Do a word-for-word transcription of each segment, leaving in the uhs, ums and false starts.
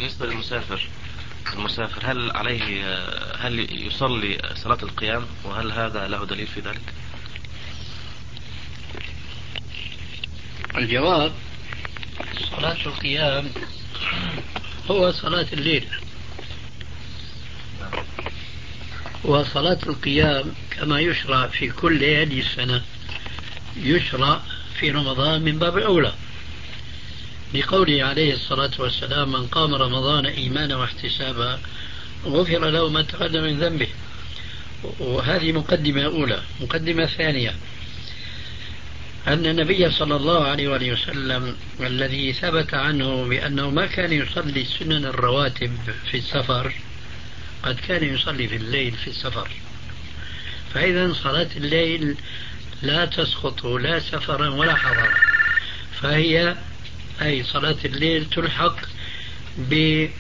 بالنسبة للمسافر المسافر هل عليه هل يصلي صلاة القيام، وهل هذا له دليل في ذلك؟ الجواب: صلاة القيام هو صلاة الليل، وصلاة القيام كما يشرع في كل ليالي السنة يشرع في رمضان من باب أولى، لقوله عليه الصلاة والسلام: من قام رمضان إيمانا واحتسابا غفر له ما تقدم من ذنبه. وهذه مقدمة أولى. مقدمة ثانية: أن النبي صلى الله عليه وآله وسلم الذي ثبت عنه بأنه ما كان يصلي سنن الرواتب في السفر قد كان يصلي في الليل في السفر، فإذا صلاة الليل لا تسقط لا سفرا ولا حضرا، فهي أي صلاة الليل تلحق بسنة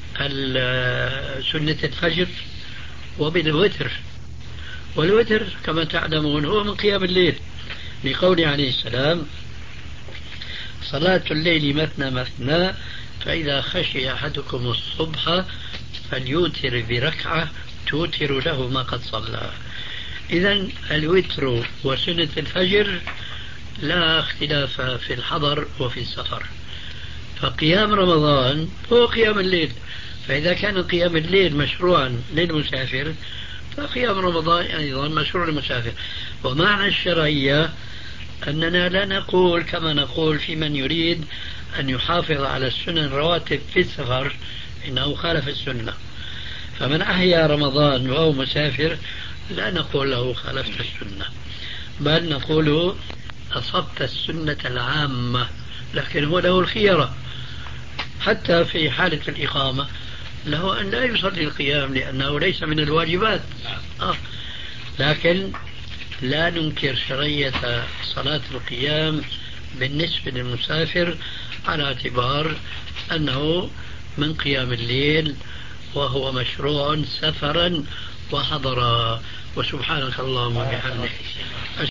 الفجر وبالوتر، والوتر كما تعلمون هو من قيام الليل، لقوله عليه السلام: صلاة الليل مثنى مثنى فإذا خشي أحدكم الصبح فليوتر بركعة توتر له ما قد صلى. إذن الوتر وسنة الفجر لا اختلاف في الحضر وفي السفر، فقيام رمضان هو قيام الليل، فإذا كان قيام الليل مشروعا للمسافر فقيام رمضان أيضا مشروع للمسافر. ومعنى الشرعية أننا لا نقول كما نقول في من يريد أن يحافظ على السنن الرواتب في السفر إنه خالف السنة، فمن أحيا رمضان وهو مسافر لا نقول له خالفت السنة، بل نقول أصبت السنة العامة، لكن هو له الخيرة حتى في حالة الإقامة له أن لا يصلي القيام لأنه ليس من الواجبات. آه. لكن لا ننكر شرعية صلاة القيام بالنسبة للمسافر على اعتبار أنه من قيام الليل وهو مشروع سفرا وحضرا. وسبحانك اللهم وبحمدك